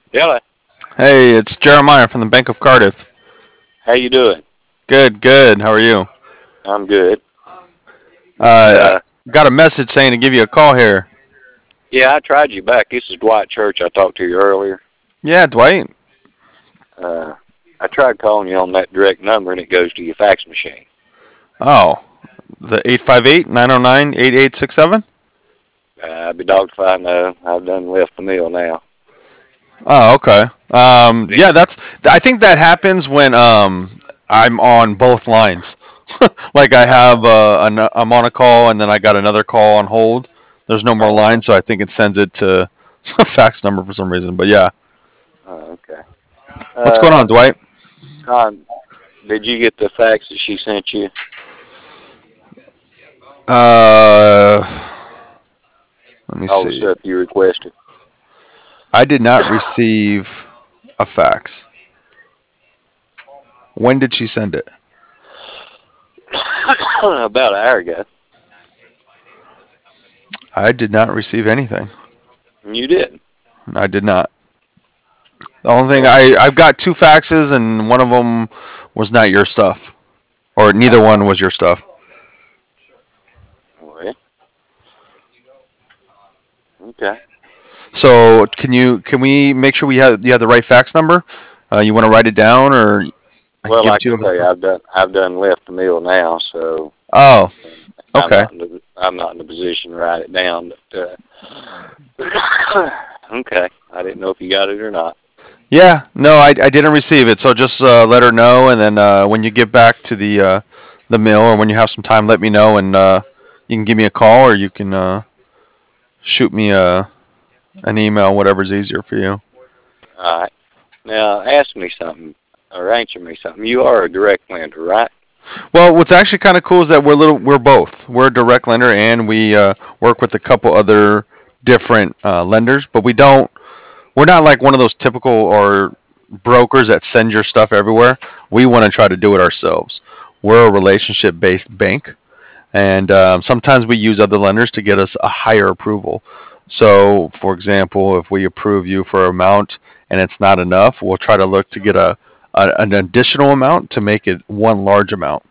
Hello. Hey, it's Jeremiah from the Bank of Cardiff. How you doing? Good, good. How are you? I'm good. Uh, Uh, got a message saying to give you a call here. yeah, I tried you back. This is Dwight Church. I talked to you earlier. Yeah, Dwight. Uh, I tried calling you on that direct number, and it goes to your fax machine. Oh, the 858-909-8867. I'd be dogged if I know. I've done left the mill now. Oh, okay. Yeah, that's. I think that happens when I'm on both lines. Like I Uh, have I'm on a call and then I got another call on hold. There's no more uh, lines, so I think it sends it to a fax number for some reason. But yeah, okay. what's going Uh, on, Dwight? Con, did you get the fax that she sent you? Uh, Let me All the see. stuff you requested? I did not receive a fax. When did she send it? About an hour ago. I did not receive anything. You didn't. I did not. The only thing Well, I've got two faxes and one of them was not your stuff, or neither one was your stuff. well, okay. So can we make sure we have you have the right fax number? You want to write it down, or I can Well, give it like to you I over the say, phone? I've done left the mill now, so Oh, I'm okay. not in the position to write it down. But okay, I didn't know if you got it or not. Yeah, no, I didn't receive it. So just let her know, and then when you get back to the mill, or when you have some time, let me know, and you can give me a call, or you can shoot me an email, whatever's easier for you. All right. Now ask me something or answer me something. You are a direct lender, right? Well, what's actually kind of cool is that we're both. We're a direct lender, and we work with a couple other different lenders, but we're not like one of those typical or brokers that send your stuff everywhere. We want to try to do it ourselves. We're a relationship based bank, and sometimes we use other lenders to get us a higher approval. So, for example, if we approve you for an amount and it's not enough, we'll try to look to get an additional amount to make it one large amount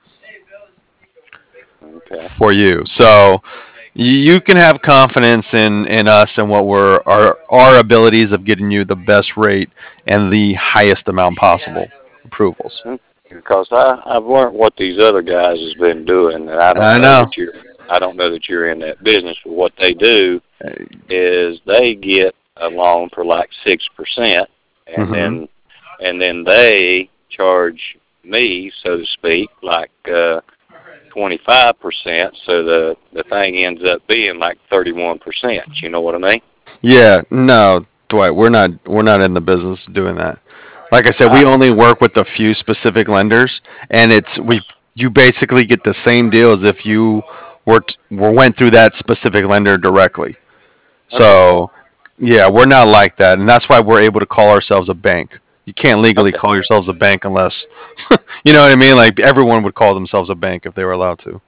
Okay. for you. So you can have confidence in us and what we're our abilities of getting you the best rate and the highest amount possible approvals. Because I've learned what these other guys has been doing, and I know. I don't know that you're in that business. But what they do is they get a loan for like 6%, and Hmm. then they charge me, so to speak, like 25%. So the thing ends up being like 31%. You know what I mean? Yeah, no, Dwight, we're not in the business of doing that. Like I said, we Ah, only work with a few specific lenders, and it's we you basically get the same deal as if you went through that specific lender directly. okay, So, yeah, we're not like that, and that's why we're able to call ourselves a bank. You can't legally okay. call yourselves a bank unless, you know what I mean? Like everyone would call themselves a bank if they were allowed to.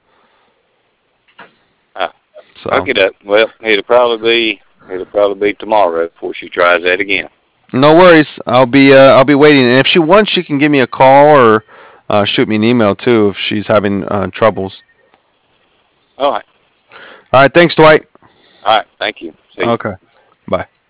Ah, So, okay, that. Well, it'll probably be tomorrow before she tries that again. no worries. I'll be waiting. And if she wants, she can give me a call or shoot me an email too if she's having troubles. All right. All right, thanks, Dwight. All right. Thank you. See you. Okay, bye.